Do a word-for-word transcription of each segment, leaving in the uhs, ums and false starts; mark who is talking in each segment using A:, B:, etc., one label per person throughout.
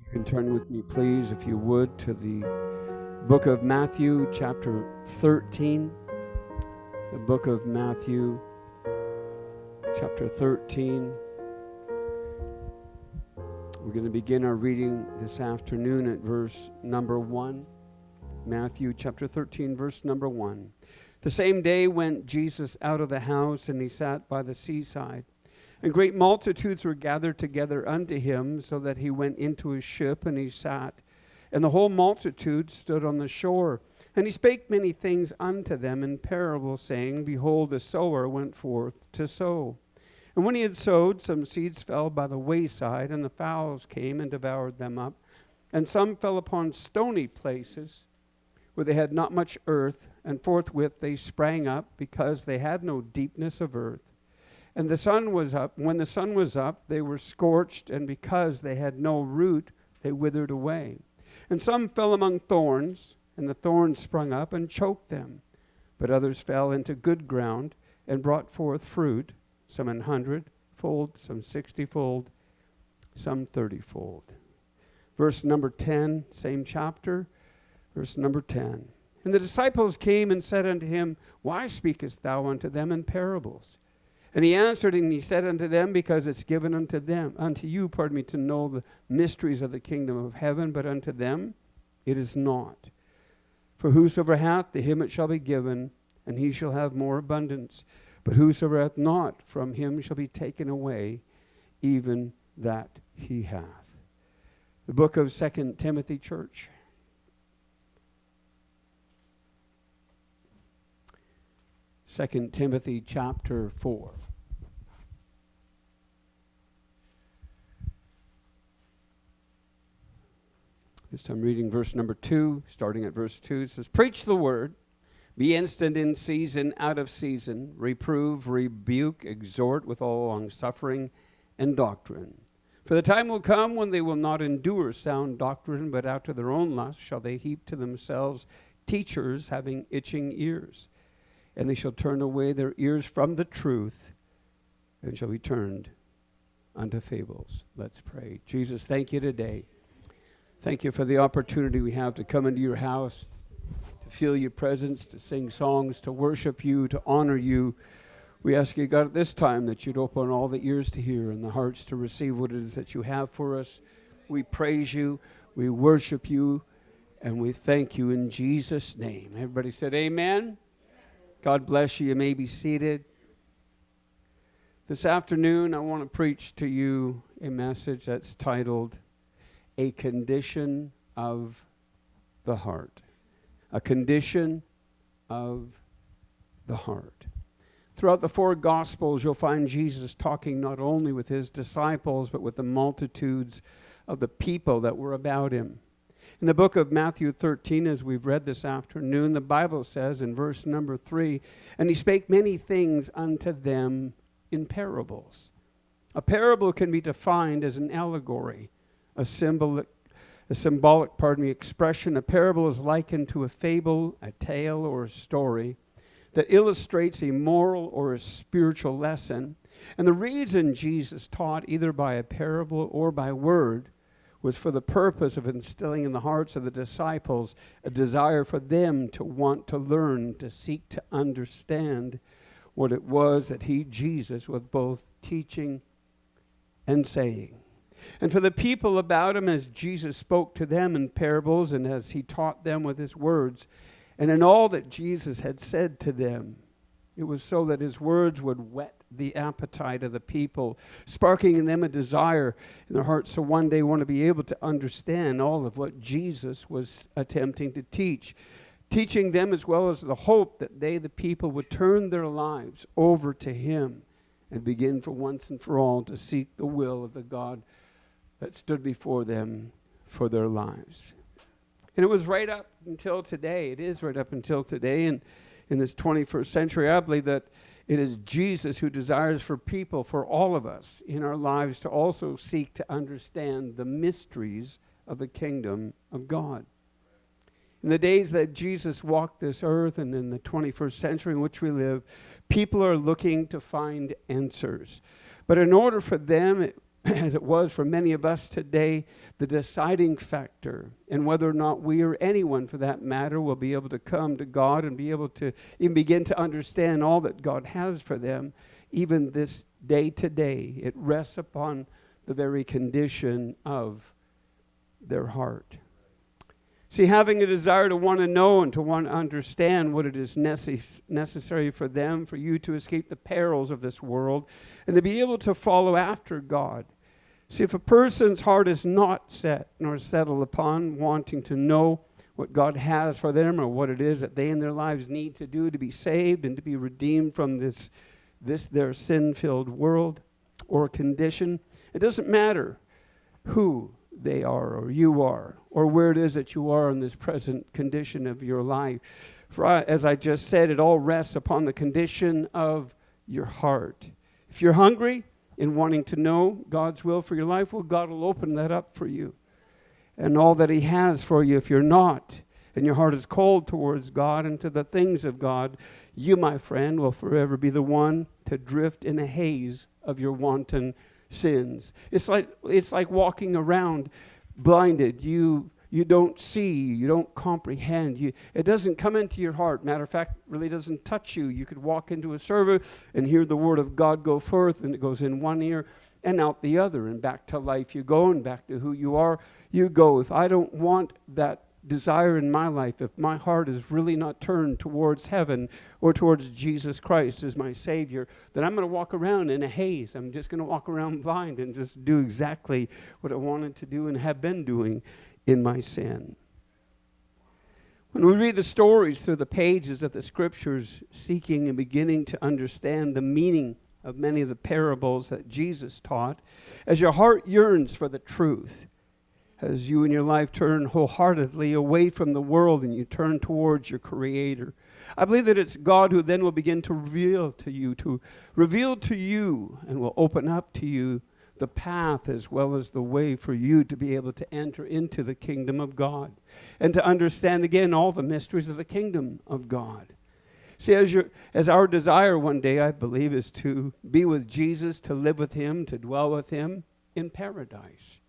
A: You can turn with me, please, if you would, to the book of Matthew, chapter thirteen. The book of Matthew, chapter thirteen. We're going to begin our reading this afternoon at verse number one. Matthew, chapter thirteen, verse number one. The same day went Jesus out of the house, and he sat by the seaside. And great multitudes were gathered together unto him, so that he went into his ship, and he sat. And the whole multitude stood on the shore. And he spake many things unto them in parables, saying, Behold, the sower went forth to sow. And when he had sowed, some seeds fell by the wayside, and the fowls came and devoured them up. And some fell upon stony places, where they had not much earth, and forthwith they sprang up, because they had no deepness of earth. And the sun was up. When the sun was up, they were scorched, and because they had no root, they withered away. And some fell among thorns, and the thorns sprung up and choked them. But others fell into good ground, and brought forth fruit, some an hundredfold, some sixtyfold, some thirtyfold. Verse number ten, same chapter, verse number ten. And the disciples came and said unto him, Why speakest thou unto them in parables? And he answered and he said unto them, Because it's given unto them, unto you, pardon me, to know the mysteries of the kingdom of heaven, but unto them it is not. For whosoever hath, to him it shall be given, and he shall have more abundance. But whosoever hath not, from him shall be taken away, even that he hath. The book of Second Timothy, church. Second Timothy chapter four. This time reading verse number two, starting at verse two. It says, Preach the word, be instant in season, out of season, reprove, rebuke, exhort with all longsuffering and doctrine. For the time will come when they will not endure sound doctrine, but after their own lust shall they heap to themselves teachers having itching ears. And they shall turn away their ears from the truth, and shall be turned unto fables. Let's pray. Jesus, thank you today. Thank you for the opportunity we have to come into your house, to feel your presence, to sing songs, to worship you, to honor you. We ask you, God, at this time that you'd open all the ears to hear and the hearts to receive what it is that you have for us. We praise you, we worship you, and we thank you in Jesus' name. Everybody said amen. God bless you. You may be seated. This afternoon, I want to preach to you a message that's titled, A Condition of the Heart. A Condition of the Heart. Throughout the four Gospels, you'll find Jesus talking not only with his disciples, but with the multitudes of the people that were about him. In the book of Matthew thirteen, as we've read this afternoon, the Bible says in verse number three, And he spake many things unto them in parables. A parable can be defined as an allegory, a symbolic, a symbolic, pardon me, expression. A parable is likened to a fable, a tale, or a story that illustrates a moral or a spiritual lesson. And the reason Jesus taught either by a parable or by word was for the purpose of instilling in the hearts of the disciples a desire for them to want to learn, to seek to understand what it was that he, Jesus, was both teaching and saying. And for the people about him, as Jesus spoke to them in parables and as he taught them with his words, and in all that Jesus had said to them, it was so that his words would whet the appetite of the people, sparking in them a desire in their hearts to one day want to be able to understand all of what Jesus was attempting to teach. Teaching them as well as the hope that they, the people, would turn their lives over to him and begin for once and for all to seek the will of the God that stood before them for their lives. And it was right up until today, it is right up until today, and in this twenty-first century, I believe that it is Jesus who desires for people, for all of us in our lives, to also seek to understand the mysteries of the kingdom of God. In the days that Jesus walked this earth and in the twenty-first century in which we live, people are looking to find answers. But in order for them, it as it was for many of us today, the deciding factor in whether or not we, or anyone for that matter, will be able to come to God and be able to even begin to understand all that God has for them, even this day today. It rests upon the very condition of their heart. See, having a desire to want to know and to want to understand what it is necess- necessary for them, for you to escape the perils of this world, and to be able to follow after God. See, if a person's heart is not set nor settled upon wanting to know what God has for them, or what it is that they in their lives need to do to be saved and to be redeemed from this, this their sin-filled world or condition, it doesn't matter who they are or you are, or where it is that you are in this present condition of your life. For I, as I just said, it all rests upon the condition of your heart. If you're hungry in wanting to know God's will for your life, well, God will open that up for you and all that He has for you. If you're not, and your heart is cold towards God and to the things of God, you, my friend, will forever be the one to drift in a haze of your wanton sins. It's like it's like walking around blinded. You you don't see, you don't comprehend. You it doesn't come into your heart. Matter of fact, really doesn't touch you. You could walk into a service and hear the word of God go forth, and it goes in one ear and out the other, and back to life you go, and back to who you are you go. If I don't want that desire in my life, if my heart is really not turned towards heaven or towards Jesus Christ as my Savior, then I'm going to walk around in a haze. I'm just going to walk around blind and just do exactly what I wanted to do and have been doing in my sin. When we read the stories through the pages of the Scriptures, seeking and beginning to understand the meaning of many of the parables that Jesus taught, as your heart yearns for the truth, as you in your life turn wholeheartedly away from the world and you turn towards your Creator, I believe that it's God who then will begin to reveal to you, to reveal to you and will open up to you the path as well as the way for you to be able to enter into the kingdom of God and to understand again all the mysteries of the kingdom of God. See, as, your, as our desire one day, I believe, is to be with Jesus, to live with Him, to dwell with Him in paradise.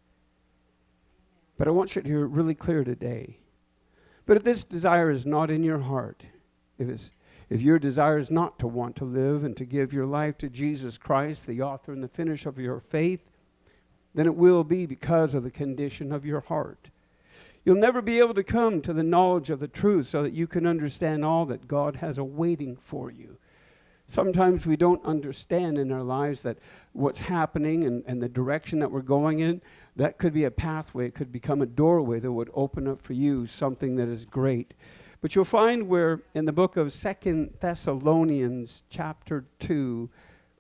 A: But I want you to hear it really clear today. But if this desire is not in your heart, if, it's, if your desire is not to want to live and to give your life to Jesus Christ, the author and the finisher of your faith, then it will be because of the condition of your heart. You'll never be able to come to the knowledge of the truth so that you can understand all that God has awaiting for you. Sometimes we don't understand in our lives that what's happening and, and the direction that we're going in, that could be a pathway. It could become a doorway that would open up for you something that is great. But you'll find where in the book of Second Thessalonians chapter two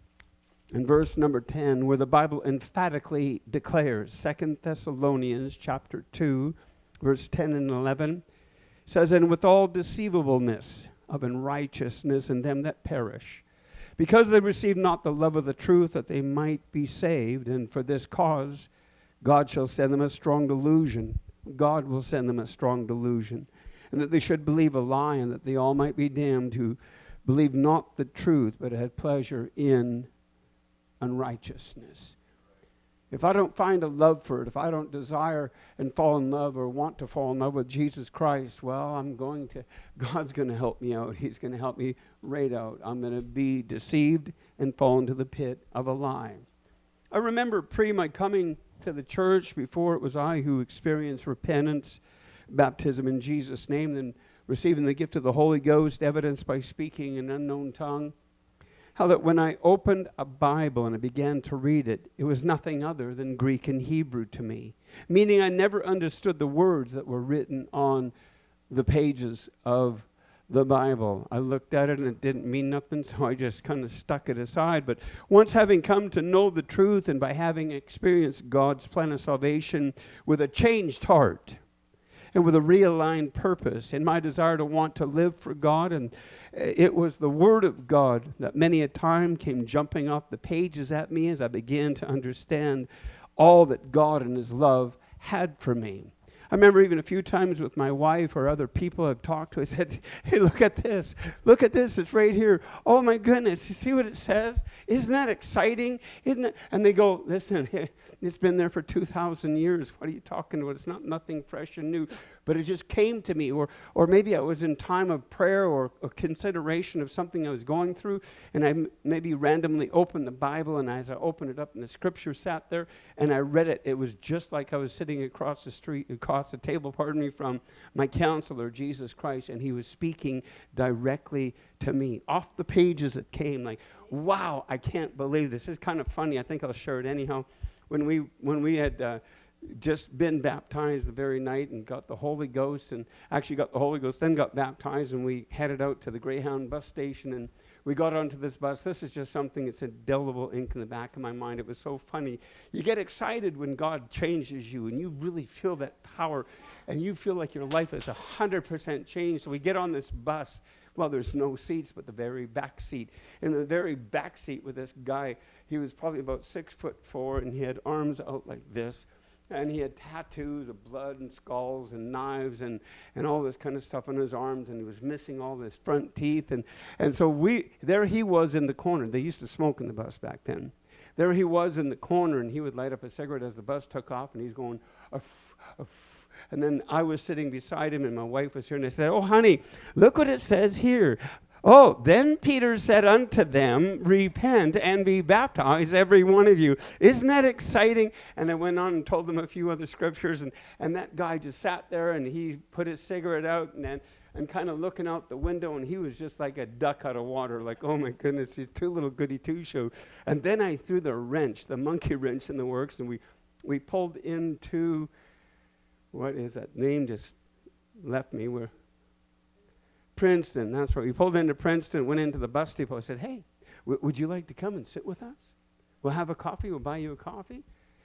A: and verse number ten, where the Bible emphatically declares, Second Thessalonians chapter two, verse ten and eleven, says, "And with all deceivableness of unrighteousness in them that perish, because they receive not the love of the truth, that they might be saved. And for this cause God shall send them a strong delusion." God will send them a strong delusion. "And that they should believe a lie, and that they all might be damned who believed not the truth, but had pleasure in unrighteousness." If I don't find a love for it, if I don't desire and fall in love or want to fall in love with Jesus Christ, well, I'm going to, God's going to help me out. He's going to help me right out. I'm going to be deceived and fall into the pit of a lie. I remember pre my coming to the church, before it was I who experienced repentance, baptism in Jesus' name, then receiving the gift of the Holy Ghost, evidenced by speaking in an unknown tongue, how that when I opened a Bible and I began to read it, it was nothing other than Greek and Hebrew to me, meaning I never understood the words that were written on the pages of the Bible. I looked at it and it didn't mean nothing, so I just kind of stuck it aside. But once having come to know the truth, and by having experienced God's plan of salvation with a changed heart, and with a realigned purpose, in my desire to want to live for God. And it was the Word of God that many a time came jumping off the pages at me as I began to understand all that God and His love had for me. I remember even a few times with my wife or other people I've talked to, I said, hey, look at this. Look at this. It's right here. Oh, my goodness. You see what it says? Isn't that exciting? Isn't it? And they go, listen, it's been there for two thousand years. What are you talking about? It's not nothing fresh and new. But it just came to me. Or or maybe I was in time of prayer or, or consideration of something I was going through, and I m- maybe randomly opened the Bible, and as I opened it up, and the scripture sat there, and I read it. It was just like I was sitting across the street, across the table, pardon me, from my counselor, Jesus Christ, and he was speaking directly to me. Off the pages it came, like, wow, I can't believe this. This is kind of funny. I think I'll share it anyhow. When we when we had uh, just been baptized the very night and got the Holy Ghost, and actually got the Holy Ghost, then got baptized, and we headed out to the Greyhound bus station, and we got onto this bus. This is just something that's indelible ink in the back of my mind. It was so funny. You get excited when God changes you, and you really feel that power, and you feel like your life is one hundred percent changed. So we get on this bus. Well, there's no seats but the very back seat. In the very back seat with this guy, he was probably about six foot four, and he had arms out like this. And he had tattoos of blood and skulls and knives and, and all this kind of stuff on his arms, and he was missing all his front teeth. And, and so we there he was in the corner. They used to smoke in the bus back then. There he was in the corner, and he would light up a cigarette as the bus took off, and he's going, uff, uff. And then I was sitting beside him, and my wife was here, and I said, oh, honey, look what it says here. Oh, then Peter said unto them, repent and be baptized, every one of you. Isn't that exciting? And I went on and told them a few other scriptures, and, and that guy just sat there, and he put his cigarette out, and then and kind of looking out the window, and he was just like a duck out of water, like, oh my goodness, he's too little goody two-shoe. And then I threw the wrench, the monkey wrench in the works, and we, we pulled into, what is that name just left me, where Princeton, that's right. We pulled into Princeton, went into the bus depot. I said, hey, w- would you like to come and sit with us? We'll have a coffee. We'll buy you a coffee.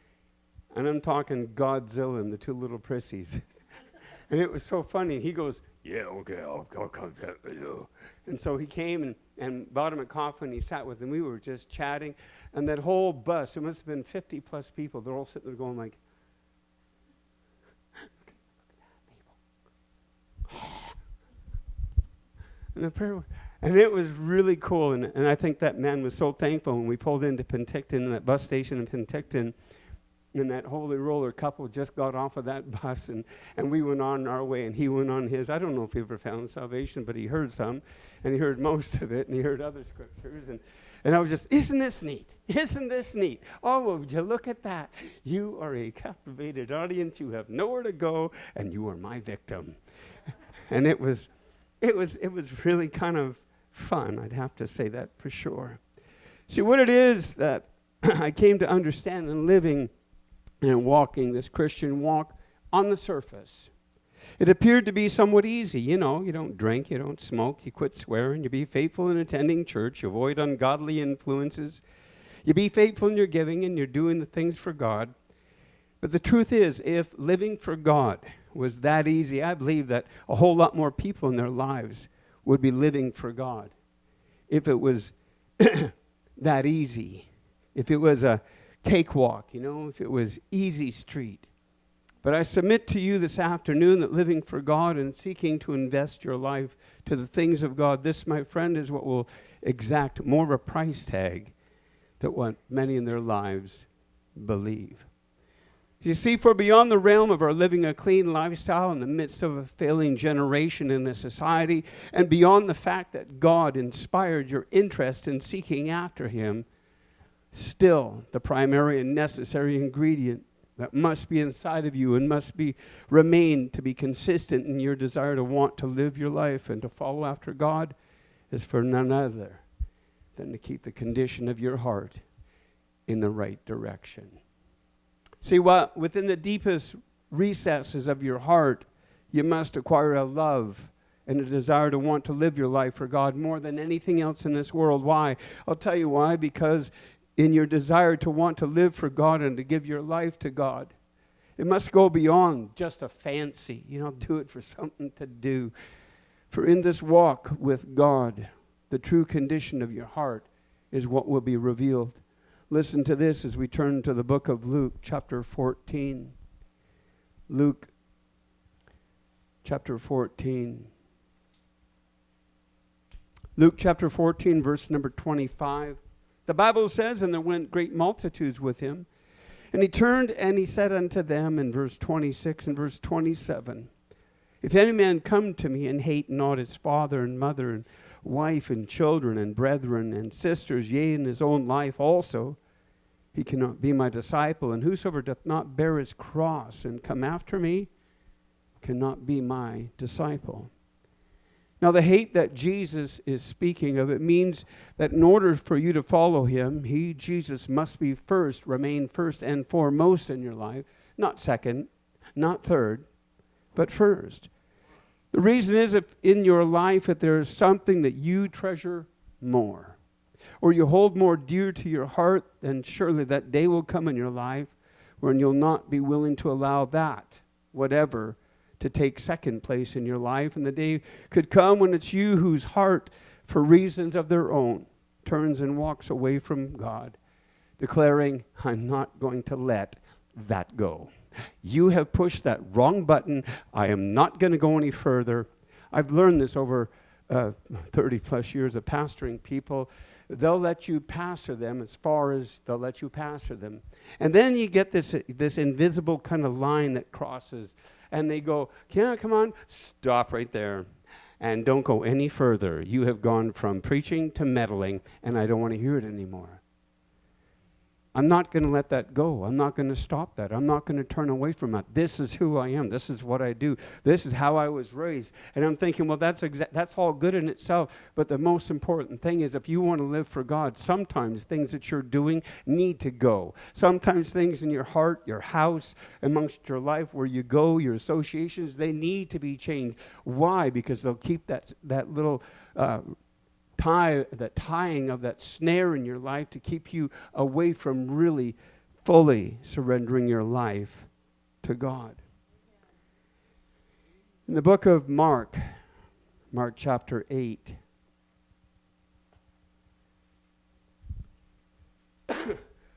A: And I'm talking Godzilla and the two little prissies. And it was so funny. He goes, yeah, okay, I'll, I'll come chat with you. And so he came and, and bought him a coffee, and he sat with him. We were just chatting. And that whole bus, it must have been fifty plus people. They're all sitting there going like, And, the prayer, and it was really cool, and, and I think that man was so thankful when we pulled into Penticton, that bus station in Penticton, and that holy roller couple just got off of that bus, and, and we went on our way, and he went on his. I don't know if he ever found salvation, but he heard some, and he heard most of it, and he heard other scriptures, and, and I was just, isn't this neat? Isn't this neat? Oh, would you look at that? You are a captivated audience. You have nowhere to go, and you are my victim. And it was... It was it was really kind of fun, I'd have to say that for sure. See, what it is that I came to understand in living and walking this Christian walk on the surface, it appeared to be somewhat easy. You know, you don't drink, you don't smoke, you quit swearing, you be faithful in attending church, you avoid ungodly influences, you be faithful in your giving, and you're doing the things for God. But the truth is, if living for God was that easy, I believe that a whole lot more people in their lives would be living for God. If it was that easy, if it was a cakewalk, you know, if it was easy street. But I submit to you this afternoon that living for God and seeking to invest your life to the things of God, this, my friend, is what will exact more of a price tag than what many in their lives believe. You see, for beyond the realm of our living a clean lifestyle in the midst of a failing generation in a society, and beyond the fact that God inspired your interest in seeking after Him, still the primary and necessary ingredient that must be inside of you and must be remain to be consistent in your desire to want to live your life and to follow after God is for none other than to keep the condition of your heart in the right direction. See, what within the deepest recesses of your heart, you must acquire a love and a desire to want to live your life for God more than anything else in this world. Why? I'll tell you why. Because in your desire to want to live for God and to give your life to God, it must go beyond just a fancy. You know, do it for something to do. For in this walk with God, the true condition of your heart is what will be revealed. Listen to this as we turn to the book of Luke, chapter fourteen. Luke chapter fourteen. Luke chapter fourteen, verse number twenty-five. The Bible says, and there went great multitudes with him. And he turned and he said unto them in verse twenty-six and verse twenty-seven, if any man come to me and hate not his father and mother and wife and children and brethren and sisters, yea, and his own life also, he cannot be my disciple. And whosoever doth not bear his cross and come after me cannot be my disciple. Now, the hate that Jesus is speaking of, it means that in order for you to follow him, he, Jesus, must be first, remain first and foremost in your life. Not second, not third, but first. The reason is if in your life if there is something that you treasure more, or you hold more dear to your heart, then surely that day will come in your life when you'll not be willing to allow that, whatever, to take second place in your life. And the day could come when it's you whose heart, for reasons of their own, turns and walks away from God, declaring, I'm not going to let that go. You have pushed that wrong button. I am not going to go any further. I've learned this over uh, thirty plus years of pastoring people. They'll let you pastor them as far as they'll let you pastor them. And then you get this, this invisible kind of line that crosses. And they go, yeah, come on, stop right there. And don't go any further. You have gone from preaching to meddling, and I don't want to hear it anymore. I'm not going to let that go. I'm not going to stop that. I'm not going to turn away from that. This is who I am. This is what I do. This is how I was raised. And I'm thinking, well, that's exa- that's all good in itself. But the most important thing is if you want to live for God, sometimes things that you're doing need to go. Sometimes things in your heart, your house, amongst your life, where you go, your associations, they need to be changed. Why? Because they'll keep that, that little... Uh, tie, that tying of that snare in your life to keep you away from really fully surrendering your life to God. In the book of Mark, Mark chapter eight, pardon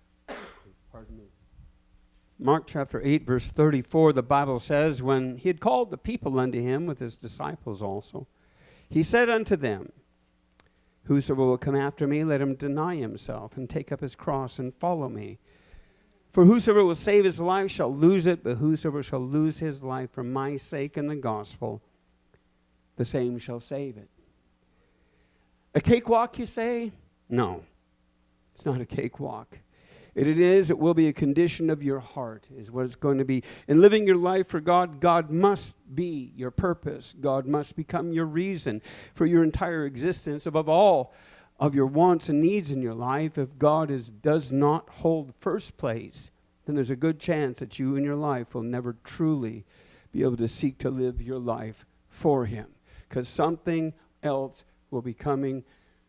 A: me. Mark chapter eight, verse thirty-four, the Bible says, when he had called the people unto him with his disciples also, he said unto them, whosoever will come after me, let him deny himself and take up his cross and follow me. For whosoever will save his life shall lose it, but whosoever shall lose his life for my sake and the gospel, the same shall save it. A cakewalk, you say? No, it's not a cakewalk. It is, it will be a condition of your heart, is what it's going to be. In living your life for God, God must be your purpose. God must become your reason for your entire existence. Above all of your wants and needs in your life, if God is, does not hold first place, then there's a good chance that you in your life will never truly be able to seek to live your life for him. Because something else will be coming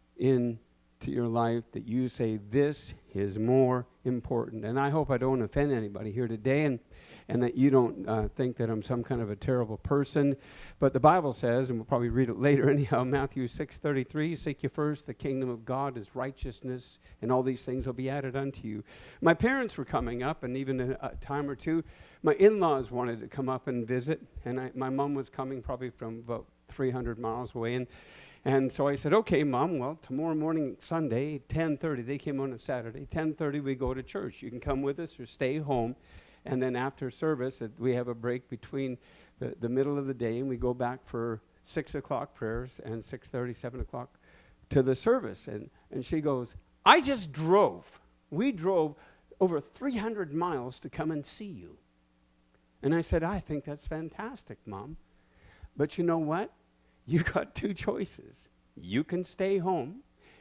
A: in to your life that you say, this is more important. And I hope I don't offend anybody here today, and, and that you don't uh, think that I'm some kind of a terrible person. But the Bible says, and we'll probably read it later anyhow, Matthew six thirty-three, seek ye first the kingdom of God, his righteousness, and all these things will be added unto you. My parents were coming up, and even a, a time or two, my in-laws wanted to come up and visit, and I, my mom was coming probably from about three hundred miles away, and And so I said, okay, Mom, well, tomorrow morning, Sunday, ten thirty, they came on a Saturday, ten thirty we go to church. You can come with us or stay home. And then after service, uh, we have a break between the, the middle of the day, and we go back for six o'clock prayers and six thirty, seven o'clock to the service. And, and she goes, I just drove. We drove over three hundred miles to come and see you. And I said, I think that's fantastic, Mom. But you know what? You got two choices. You can stay home,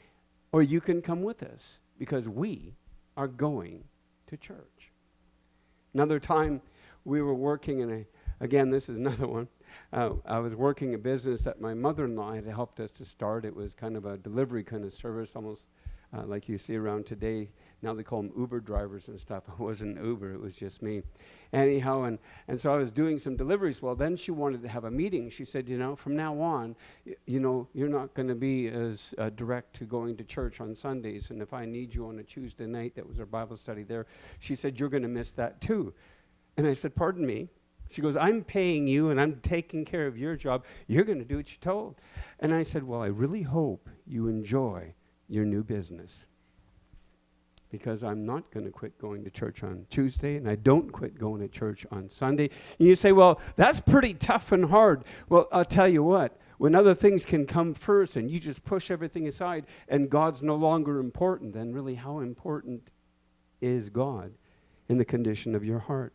A: or you can come with us, because we are going to church. Another time, we were working in a, again, this is another one. Uh, I was working a business that my mother-in-law had helped us to start. It was kind of a delivery kind of service, almost uh, like you see around today. Now they call them Uber drivers and stuff. It wasn't Uber, it was just me. Anyhow, and, and so I was doing some deliveries. Well, then she wanted to have a meeting. She said, you know, from now on, y- you know, you're not going to be as uh, direct to going to church on Sundays. And if I need you on a Tuesday night, that was our Bible study there, she said, you're going to miss that too. And I said, pardon me, She goes, I'm paying you and I'm taking care of your job. You're going to do what you're told. And I said, well, I really hope you enjoy your new business, because I'm not going to quit going to church on Tuesday, and I don't quit going to church on Sunday. And you say, well, that's pretty tough and hard. Well, I'll tell you what, when other things can come first and you just push everything aside and God's no longer important, then really how important is God in the condition of your heart?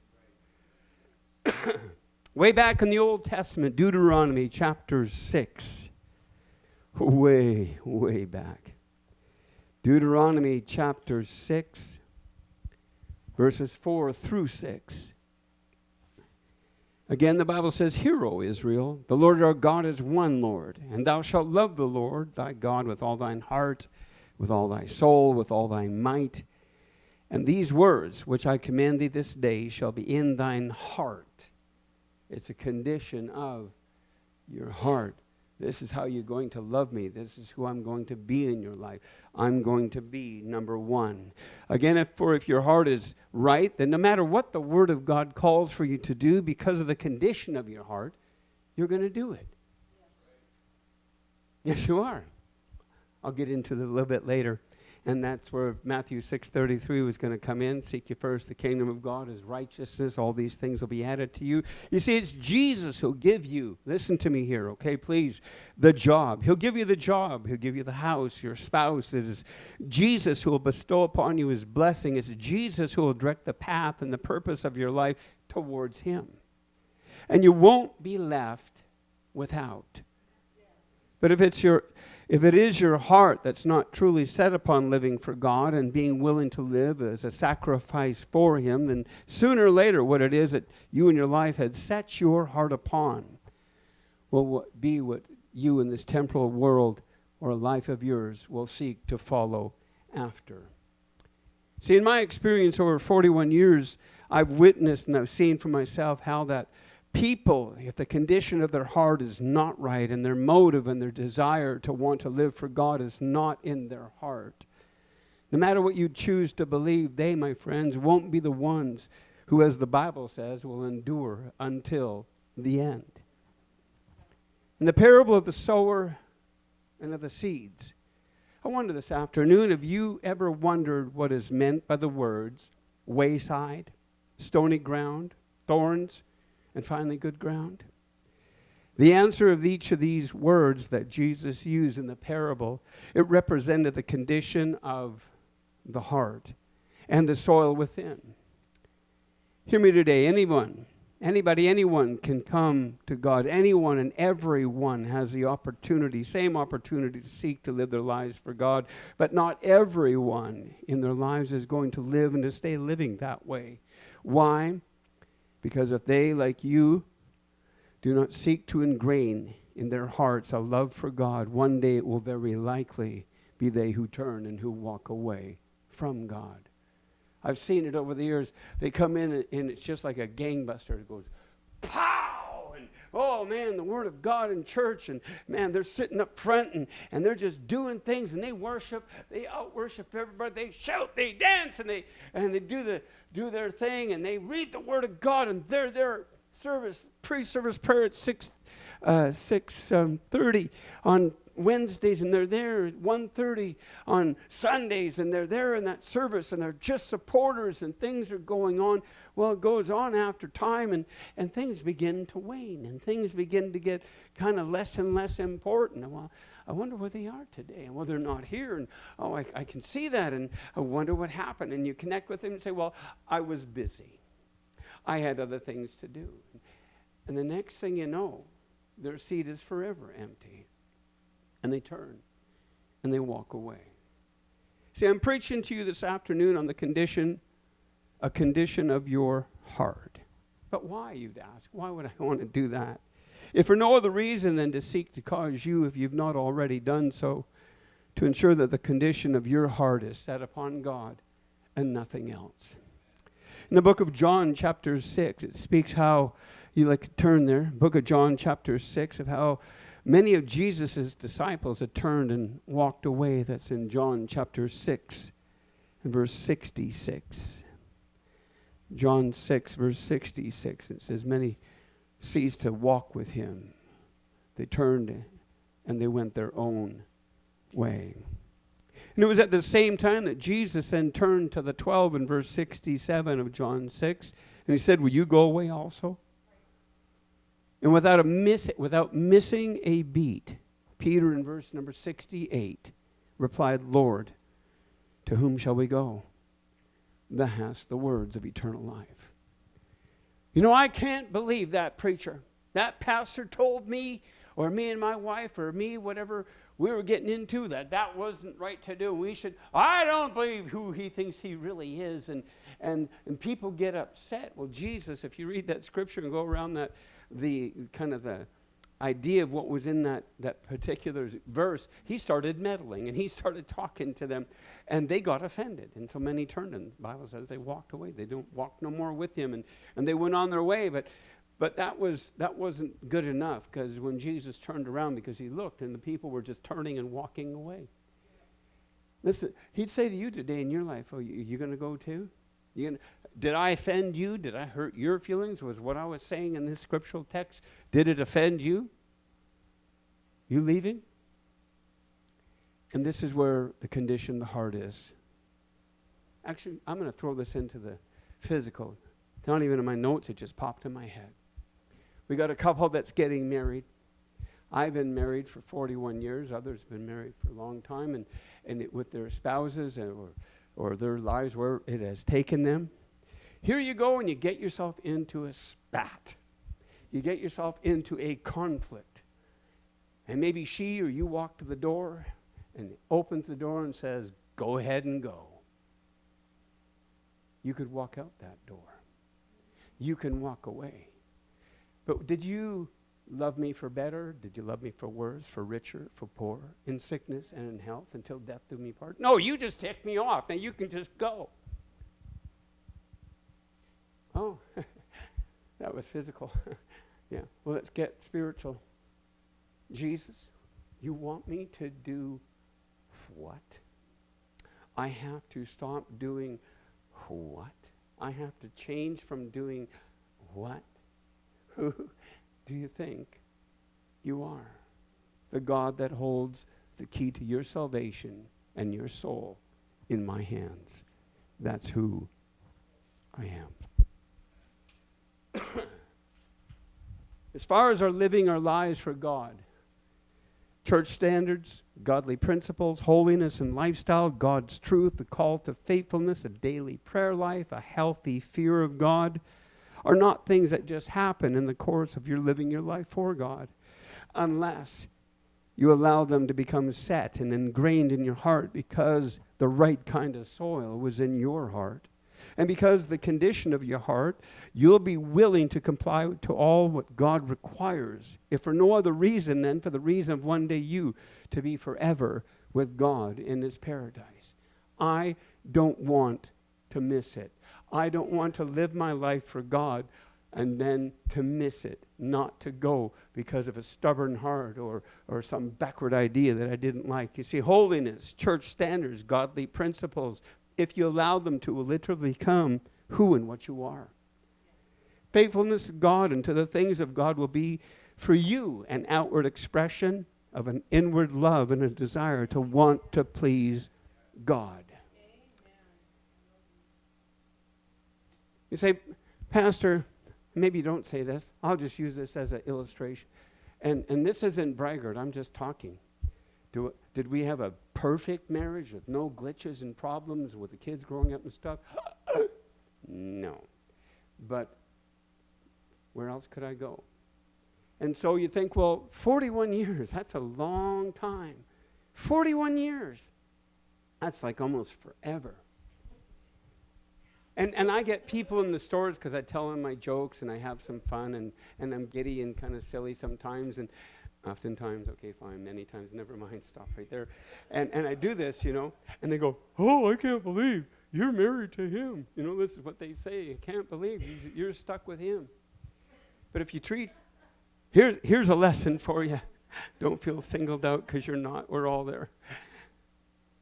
A: Way back in the Old Testament, Deuteronomy chapter six, way, way back. Deuteronomy chapter six, verses four through six. Again, the Bible says, Hear, O Israel, the Lord our God is one Lord, and thou shalt love the Lord thy God with all thine heart, with all thy soul, with all thy might. And these words which I command thee this day shall be in thine heart. It's a condition of your heart. This is how you're going to love me. This is who I'm going to be in your life. I'm going to be number one. Again, if, for if your heart is right, then no matter what the Word of God calls for you to do, because of the condition of your heart, you're going to do it. Yes, you are. I'll get into that a little bit later. And that's where Matthew six thirty-three was going to come in. Seek ye first the kingdom of God, his righteousness. All these things will be added to you. You see, it's Jesus who'll give you, listen to me here, okay, please, the job. He'll give you the job. He'll give you the house, your spouse. It is Jesus who will bestow upon you his blessing. It's Jesus who will direct the path and the purpose of your life towards him. And you won't be left without. But if it's your... If it is your heart that's not truly set upon living for God and being willing to live as a sacrifice for him, then sooner or later what it is that you in your life had set your heart upon will be what you in this temporal world or life of yours will seek to follow after. See, in my experience over forty-one years, I've witnessed and I've seen for myself how that people, if the condition of their heart is not right and their motive and their desire to want to live for God is not in their heart, no matter what you choose to believe, they, my friends, won't be the ones who, as the Bible says, will endure until the end. In the parable of the sower and of the seeds, I wonder this afternoon, have you ever wondered what is meant by the words wayside, stony ground, thorns, and finally good ground? The answer of each of these words that Jesus used in the parable, it represented the condition of the heart and the soil within. Hear me today, anyone, anybody, anyone can come to God. Anyone and everyone has the opportunity, same opportunity to seek to live their lives for God, but not everyone in their lives is going to live and to stay living that way. Why? Because if they, like you, do not seek to ingrain in their hearts a love for God, one day it will very likely be they who turn and who walk away from God. I've seen it over the years. They come in and, and it's just like a gangbuster. It goes, pow! And, oh, man, the Word of God in church. And, man, they're sitting up front and, and they're just doing things. And they worship. They out-worship everybody. They shout. They dance. And they and they do the do their thing. And they read the Word of God. And they're their service, pre-service prayer at six, uh, six um, thirty on Wednesdays, and they're there at one thirty on Sundays, and they're there in that service, and they're just supporters, and things are going on. Well, it goes on after time, and, and things begin to wane, and things begin to get kind of less and less important. And well, I wonder where they are today, and well, they're not here, and oh, I, I can see that, and I wonder what happened. And you connect with them and say, well, I was busy. I had other things to do. And the next thing you know, their seat is forever empty. And they turn and they walk away. See, I'm preaching to you this afternoon on the condition, a condition of your heart. But why, you'd ask? Why would I want to do that? If for no other reason than to seek to cause you, if you've not already done so, to ensure that the condition of your heart is set upon God and nothing else. In the book of John, chapter six, it speaks how, you like to turn there, book of John, chapter six, of how many of Jesus' disciples had turned and walked away. That's in John chapter six and verse sixty-six. John six, verse sixty-six, it says, many ceased to walk with him. They turned and they went their own way. And it was at the same time that Jesus then turned to the twelve in verse sixty-seven of John six, and he said, will you go away also? And without a miss, without missing a beat, Peter in verse number sixty-eight replied, Lord, to whom shall we go? Thou hast the words of eternal life. You know, I can't believe that preacher. That pastor told me, or me and my wife, or me, whatever we were getting into, that that wasn't right to do. We should, I don't believe who he thinks he really is. And, and, and people get upset. Well, Jesus, if you read that scripture and go around that, the kind of the idea of what was in that, that particular verse, he started meddling and he started talking to them, and they got offended. And so many turned, and the Bible says they walked away. They don't walk no more with him, and, and they went on their way. But but that was that wasn't good enough, because when Jesus turned around, because he looked and the people were just turning and walking away. Listen, he'd say to you today in your life, oh, you, you going to go too? You gonna, did I offend you? Did I hurt your feelings? Was what I was saying in this scriptural text, did it offend you? You leaving? And this is where the condition of the heart is. Actually, I'm going to throw this into the physical. It's not even in my notes. It just popped in my head. We got a couple that's getting married. I've been married for forty-one years. Others have been married for a long time, and, and it, with their spouses and, or, or their lives where it has taken them. Here you go, and you get yourself into a spat. You get yourself into a conflict. And maybe she or you walk to the door and opens the door and says, go ahead and go. You could walk out that door. You can walk away. But did you love me for better? Did you love me for worse, for richer, for poorer, in sickness and in health, until death do me part? No, you just ticked me off. Now you can just go. Oh, that was physical. Yeah, well, let's get spiritual. Jesus, you want me to do what? I have to stop doing what? I have to change from doing what? Who do you think you are? The God that holds the key to your salvation and your soul in my hands. That's who I am. As far as our living our lives for God, church standards, godly principles, holiness and lifestyle, God's truth, the call to faithfulness, a daily prayer life, a healthy fear of God, are not things that just happen in the course of your living your life for God, unless you allow them to become set and ingrained in your heart, because the right kind of soil was in your heart. And because the condition of your heart, you'll be willing to comply to all what God requires, if for no other reason than for the reason of one day you to be forever with God in his paradise. I don't want to miss it. I don't want to live my life for God and then to miss it, not to go because of a stubborn heart or, or some backward idea that I didn't like. You see, holiness, church standards, godly principles, if you allow them to, will literally become who and what you are. Faithfulness to God and to the things of God will be for you an outward expression of an inward love and a desire to want to please God. You say, Pastor, maybe you don't say this. I'll just use this as an illustration. And, and this isn't braggart. I'm just talking. Do, did we have a perfect marriage with no glitches and problems with the kids growing up and stuff? No. But where else could I go? And so you think, well, forty-one years, that's a long time. forty-one years. That's like almost forever. And and I get people in the stores because I tell them my jokes and I have some fun and, and I'm giddy and kind of silly sometimes and oftentimes, okay, fine, many times, never mind, stop right there. And and I do this, you know, and they go, oh, I can't believe you're married to him. You know, this is what they say. I can't believe you're stuck with him. But if you treat, here's, here's a lesson for you. Don't feel singled out because you're not. We're all there.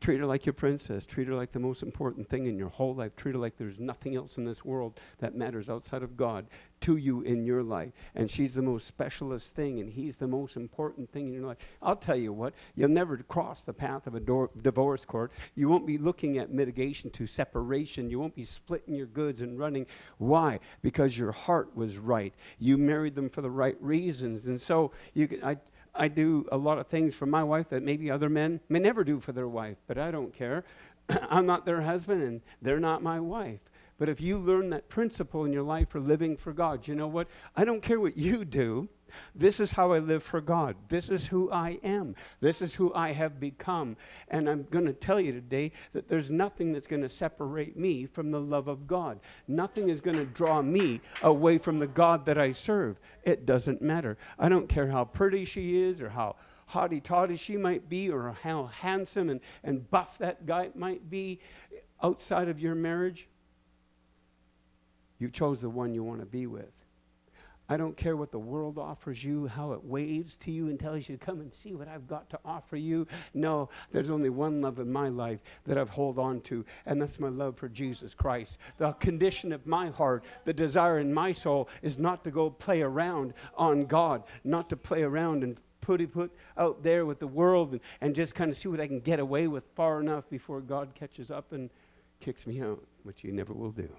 A: Treat her like your princess. Treat her like the most important thing in your whole life. Treat her like there's nothing else in this world that matters outside of God to you in your life. And she's the most specialist thing, and he's the most important thing in your life. I'll tell you what, you'll never cross the path of a door, divorce court. You won't be looking at mitigation to separation. You won't be splitting your goods and running. Why? Because your heart was right. You married them for the right reasons. And so you can, I, I do a lot of things for my wife that maybe other men may never do for their wife, but I don't care. I'm not their husband, and they're not my wife. But if you learn that principle in your life for living for God, you know what? I don't care what you do. This is how I live for God. This is who I am. This is who I have become. And I'm going to tell you today that there's nothing that's going to separate me from the love of God. Nothing is going to draw me away from the God that I serve. It doesn't matter. I don't care how pretty she is or how haughty-taughty she might be or how handsome and, and buff that guy might be outside of your marriage. You chose the one you want to be with. I don't care what the world offers you, how it waves to you and tells you to come and see what I've got to offer you. No, there's only one love in my life that I've hold on to, and that's my love for Jesus Christ. The condition of my heart, the desire in my soul is not to go play around on God, not to play around and put it put out there with the world and, and just kind of see what I can get away with far enough before God catches up and kicks me out, which he never will do.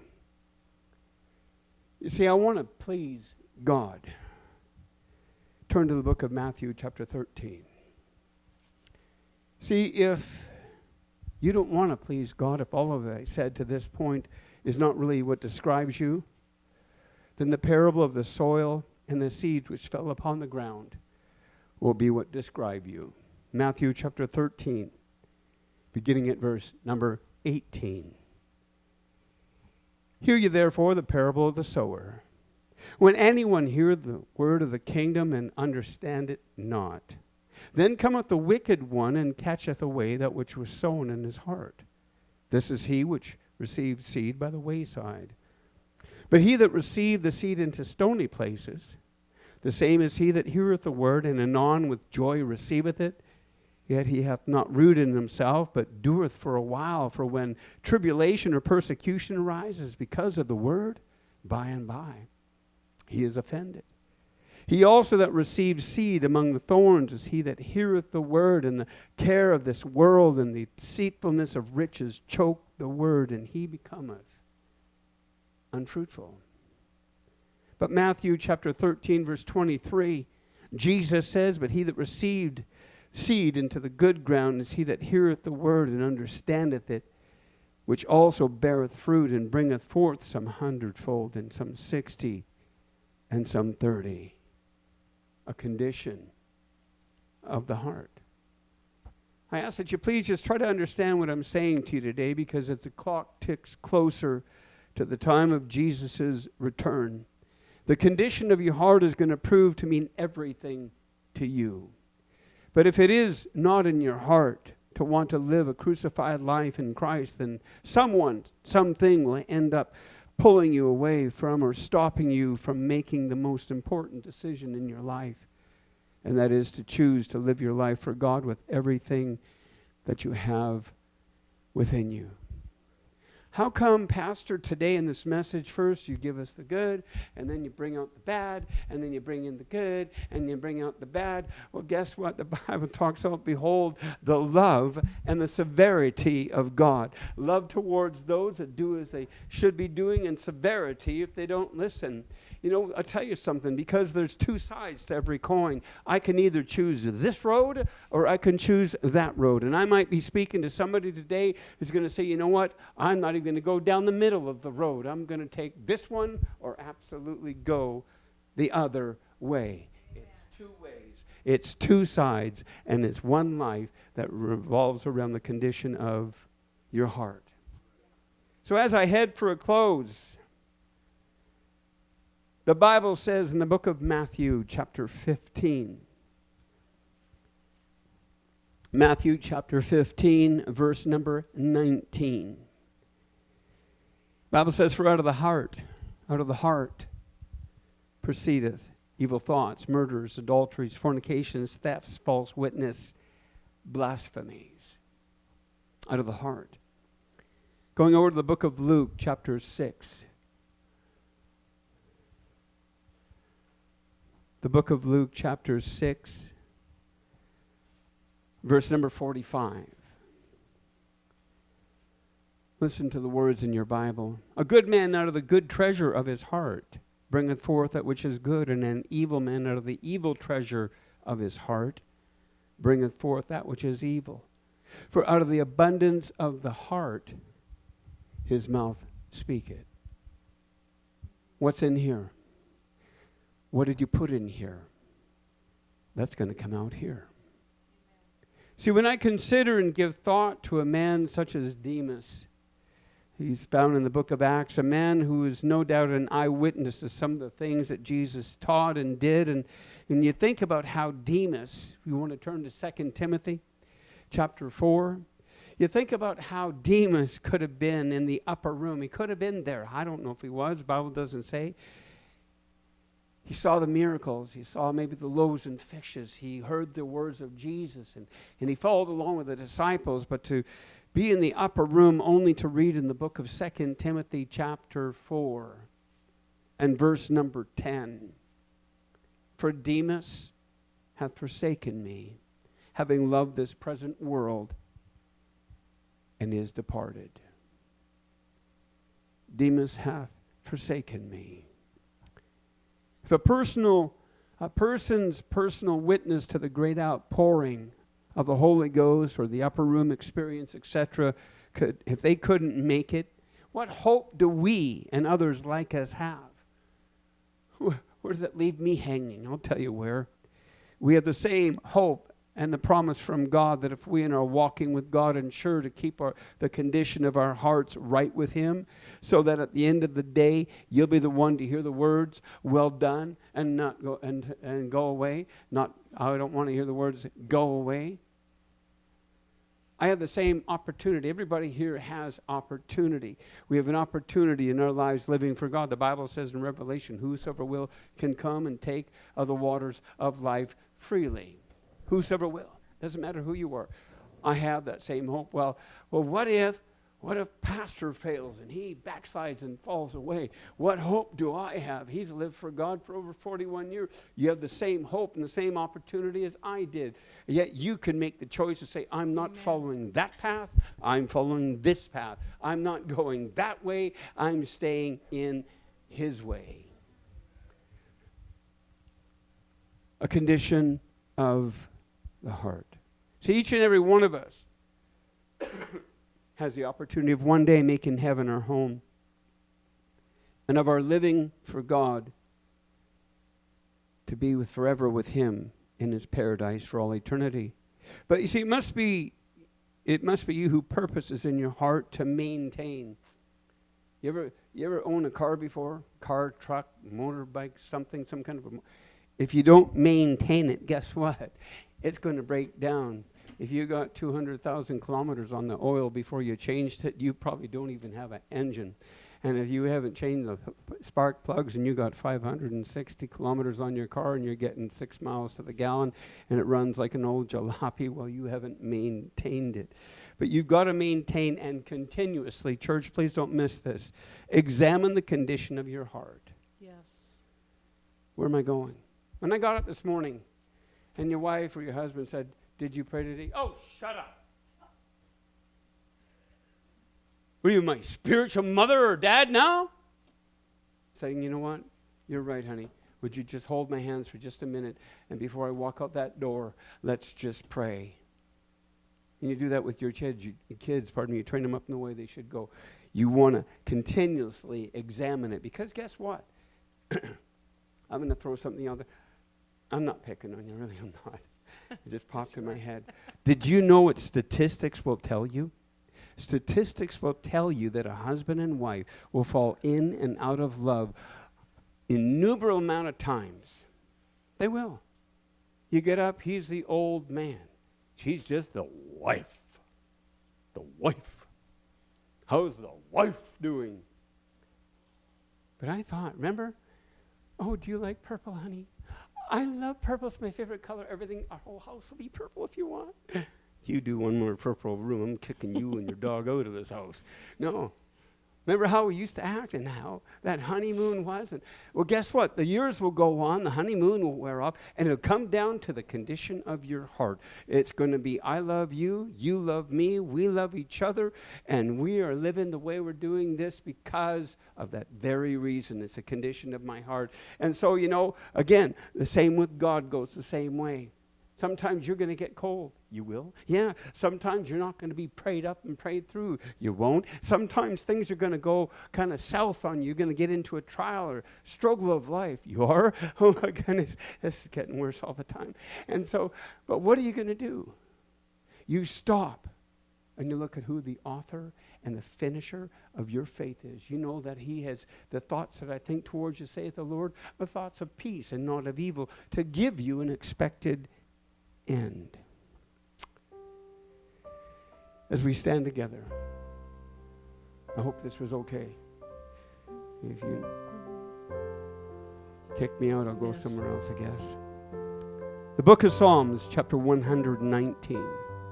A: You see, I want to please God. Turn to the book of Matthew chapter thirteen. See, if you don't want to please God, if all of it I said to this point is not really what describes you, then the parable of the soil and the seeds which fell upon the ground will be what describe you. Matthew chapter thirteen, beginning at verse number eighteen. Hear ye therefore the parable of the sower. When anyone hear the word of the kingdom and understand it not, then cometh the wicked one and catcheth away that which was sown in his heart. This is he which received seed by the wayside. But he that received the seed into stony places, the same is he that heareth the word, and anon with joy receiveth it, yet he hath not root in himself, but doeth for a while. For when tribulation or persecution arises because of the word, by and by he is offended. He also that received seed among the thorns is he that heareth the word, and the care of this world and the deceitfulness of riches choke the word, and he becometh unfruitful. But Matthew chapter thirteen, verse twenty-three, Jesus says, but he that received seed into the good ground is he that heareth the word and understandeth it, which also beareth fruit and bringeth forth some hundredfold and some sixty and some thirty. A condition of the heart. I ask that you please just try to understand what I'm saying to you today, because as the clock ticks closer to the time of Jesus' return, the condition of your heart is going to prove to mean everything to you. But if it is not in your heart to want to live a crucified life in Christ, then someone, something will end up pulling you away from or stopping you from making the most important decision in your life. And that is to choose to live your life for God with everything that you have within you. How come, Pastor, today in this message, first you give us the good, and then you bring out the bad, and then you bring in the good, and you bring out the bad? Well, guess what? The Bible talks about, behold, the love and the severity of God. Love towards those that do as they should be doing, and severity if they don't listen. You know, I'll tell you something, because there's two sides to every coin. I can either choose this road or I can choose that road. And I might be speaking to somebody today who's going to say, you know what, I'm not even going to go down the middle of the road. I'm going to take this one or absolutely go the other way. It's two ways. It's two sides, and it's one life that revolves around the condition of your heart. So as I head for a close, the Bible says in the book of Matthew, chapter fifteen, Matthew chapter fifteen, verse number nineteen. The Bible says, for out of the heart, out of the heart proceedeth evil thoughts, murders, adulteries, fornications, thefts, false witness, blasphemies. out of the heart. Going over to the book of Luke, chapter six. The book of Luke, chapter six, verse number forty-five. Listen to the words in your Bible. A good man out of the good treasure of his heart bringeth forth that which is good, and an evil man out of the evil treasure of his heart bringeth forth that which is evil. For out of the abundance of the heart his mouth speaketh. What's in here? What did you put in here? That's going to come out here. See, when I consider and give thought to a man such as Demas, he's found in the book of Acts, a man who is no doubt an eyewitness to some of the things that Jesus taught and did. And when you think about how Demas, if you want to turn to Second Timothy chapter four, you think about how Demas could have been in the upper room. He could have been there. I don't know if he was. The Bible doesn't say. He saw the miracles. He saw maybe the loaves and fishes. He heard the words of Jesus, and, and he followed along with the disciples. But to be in the upper room only to read in the book of Second Timothy chapter four and verse number ten. For Demas hath forsaken me, having loved this present world, and is departed. Demas hath forsaken me. If a personal, a person's personal witness to the great outpouring of the Holy Ghost or the upper room experience, et cetera, could, if they couldn't make it, what hope do we and others like us have? Where does that leave me hanging? I'll tell you where. We have the same hope and the promise from God that if we are walking with God, ensure to keep our, the condition of our hearts right with Him, so that at the end of the day, you'll be the one to hear the words, well done, and not go and and go away. Not, I don't want to hear the words, go away. I have the same opportunity. Everybody here has opportunity. We have an opportunity in our lives living for God. The Bible says in Revelation, whosoever will can come and take of the waters of life freely. Whosoever will. Doesn't matter who you are. I have that same hope. Well, well, what if, what if pastor fails and he backslides and falls away? What hope do I have? He's lived for God for over forty-one years. You have the same hope and the same opportunity as I did. Yet you can make the choice to say, I'm not Amen. Following that path. I'm following this path. I'm not going that way. I'm staying in His way. A condition of the heart. See, each and every one of us has the opportunity of one day making heaven our home, and of our living for God to be with forever with Him in His paradise for all eternity. But you see, it must be it must be you who purposes in your heart to maintain. You ever you ever own a car before? Car, truck, motorbike, something, some kind of a. If you don't maintain it, guess what? It's going to break down. If you got two hundred thousand kilometers on the oil before you changed it, you probably don't even have an engine. And if you haven't changed the spark plugs and you got five hundred sixty kilometers on your car and you're getting six miles to the gallon and it runs like an old jalopy, well, you haven't maintained it. But you've got to maintain and continuously, church, please don't miss this, examine the condition of your heart.
B: Yes.
A: Where am I going? When I got up this morning and your wife or your husband said, did you pray today? Oh, shut up. What are you, my spiritual mother or dad now? Saying, you know what? You're right, honey. Would you just hold my hands for just a minute, and before I walk out that door, let's just pray. And you do that with your kids, you, kids, pardon me, you train them up in the way they should go. You want to continuously examine it, because guess what? I'm going to throw something out there. I'm not picking on you, really, I'm not. It just popped in my head. Did you know what statistics will tell you? Statistics will tell you that a husband and wife will fall in and out of love innumerable amount of times. They will. You get up, he's the old man. She's just the wife. The wife. How's the wife doing? But I thought, remember? Oh, do you like purple, honey? I love purple. It's my favorite color. Everything, our whole house will be purple if you want. You do one more purple room, I'm kicking you and your dog out of this house. No. Remember how we used to act and how that honeymoon was? And, well, guess what? The years will go on, the honeymoon will wear off, and it'll come down to the condition of your heart. It's going to be, I love you, you love me, we love each other, and we are living the way we're doing this because of that very reason. It's a condition of my heart. And so, you know, again, the same with God goes the same way. Sometimes you're going to get cold. You will. Yeah. Sometimes you're not going to be prayed up and prayed through. You won't. Sometimes things are going to go kind of south on you. You're going to get into a trial or struggle of life. You are? Oh my goodness. This is getting worse all the time. And so, but what are you going to do? You stop and you look at who the author and the finisher of your faith is. You know that he has the thoughts that I think towards you, saith the Lord, the thoughts of peace and not of evil, to give you an expected end. As we stand together, I hope this was okay. If you kick me out, I'll go yes. somewhere else, I guess. The book of Psalms, chapter one hundred nineteen.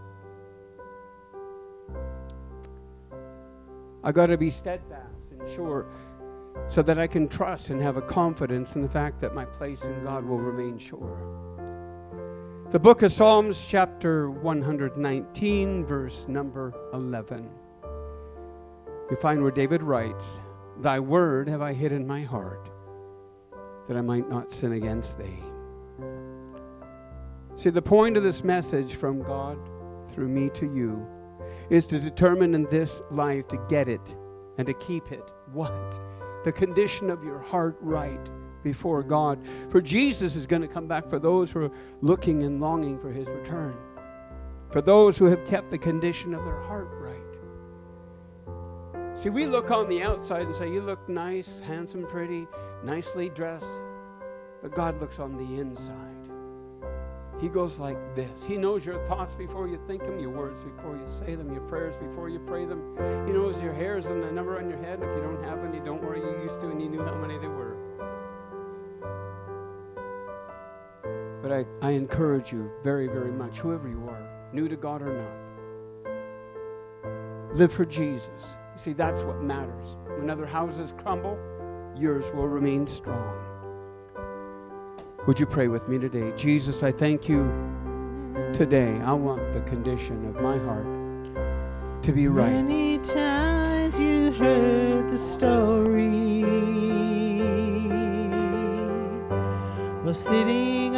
A: I got to be steadfast and sure so that I can trust and have a confidence in the fact that my place in God will remain sure. The book of Psalms, chapter one hundred nineteen, verse number eleven. You find where David writes, Thy word have I hid in my heart, that I might not sin against thee. See, the point of this message from God through me to you is to determine in this life to get it and to keep it. What? The condition of your heart right before God. For Jesus is going to come back for those who are looking and longing for his return. For those who have kept the condition of their heart right. See, we look on the outside and say, you look nice, handsome, pretty, nicely dressed. But God looks on the inside. He goes like this. He knows your thoughts before you think them, your words before you say them, your prayers before you pray them. He knows your hairs and the number on your head. If you don't have any, don't worry, you used to, and you knew how many there were. But I, I encourage you very, very much, whoever you are, new to God or not, live for Jesus. You see, that's what matters. When other houses crumble, yours will remain strong. Would you pray with me today? Jesus, I thank you today. I want the condition of my heart to be right.
B: Many times you heard the story while sitting